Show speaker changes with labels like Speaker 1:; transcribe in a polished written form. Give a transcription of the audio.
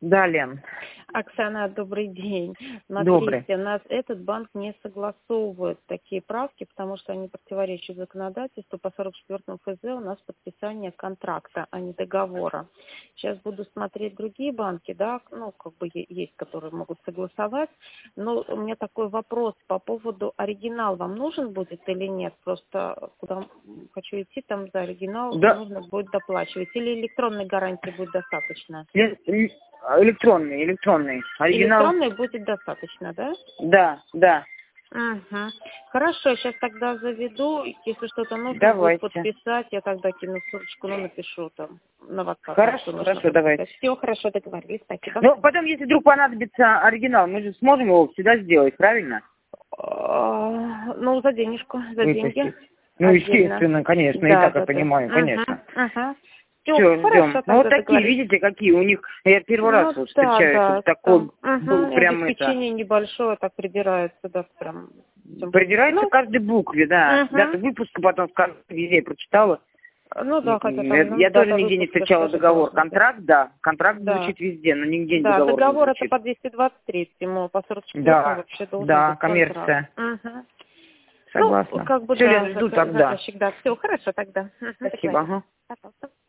Speaker 1: Да, Лен.
Speaker 2: Оксана, добрый день.
Speaker 1: Добрый.
Speaker 2: Смотрите, у нас этот банк не согласовывает такие правки, потому что они противоречат законодательству. По 44-му ФЗ у нас подписание контракта, а не договора. Сейчас буду смотреть другие банки, да, ну, как бы есть, которые могут согласовать. Но у меня такой вопрос по поводу оригинал. Вам нужен будет или нет? Просто куда хочу идти, там за оригинал
Speaker 1: Да.
Speaker 2: нужно будет доплачивать. Или электронной гарантии будет достаточно?
Speaker 1: Электронный. Оригинал.
Speaker 2: Электронной будет достаточно, да?
Speaker 1: Да.
Speaker 2: Угу. Хорошо, сейчас тогда заведу. Если что-то нужно
Speaker 1: Давайте.
Speaker 2: будет подписать, я тогда кину ссылочку, ну, напишу там на WhatsApp.
Speaker 1: Хорошо, давайте.
Speaker 2: Все, хорошо, договорились. Спасибо.
Speaker 1: Ну, потом, если вдруг понадобится оригинал, мы же сможем его всегда сделать, правильно?
Speaker 2: Ну, за денежку, за
Speaker 1: Выпустить.
Speaker 2: деньги.
Speaker 1: Ну,
Speaker 2: Отдельно.
Speaker 1: естественно, конечно,
Speaker 2: Да,
Speaker 1: и так
Speaker 2: да,
Speaker 1: я понимаю,
Speaker 2: да.
Speaker 1: конечно.
Speaker 2: Угу.
Speaker 1: Все, ждем. Ну, вот такие,
Speaker 2: договорились.
Speaker 1: видите, какие у них. Я первый раз вот встречаю, чтобы такой был прям
Speaker 2: Обеспечение небольшое, так придирается, да, прям.
Speaker 1: Придирается к каждой букве, да. Дата выпуска, потом везде прочитала.
Speaker 2: Ну да, хотя там...
Speaker 1: Я тоже нигде не встречала договор. Контракт, да. Контракт звучит везде, но нигде не договор не
Speaker 2: договор
Speaker 1: звучит.
Speaker 2: это по 223-му, по 44-му
Speaker 1: Да,
Speaker 2: вообще должен
Speaker 1: да,
Speaker 2: быть
Speaker 1: коммерция.
Speaker 2: контракт.
Speaker 1: Согласна.
Speaker 2: Ну, как бы,
Speaker 1: Все,
Speaker 2: да,
Speaker 1: Лен, жду тогда.
Speaker 2: заказчик, да. Все, хорошо тогда.
Speaker 1: Спасибо. Ага.
Speaker 2: Пожалуйста.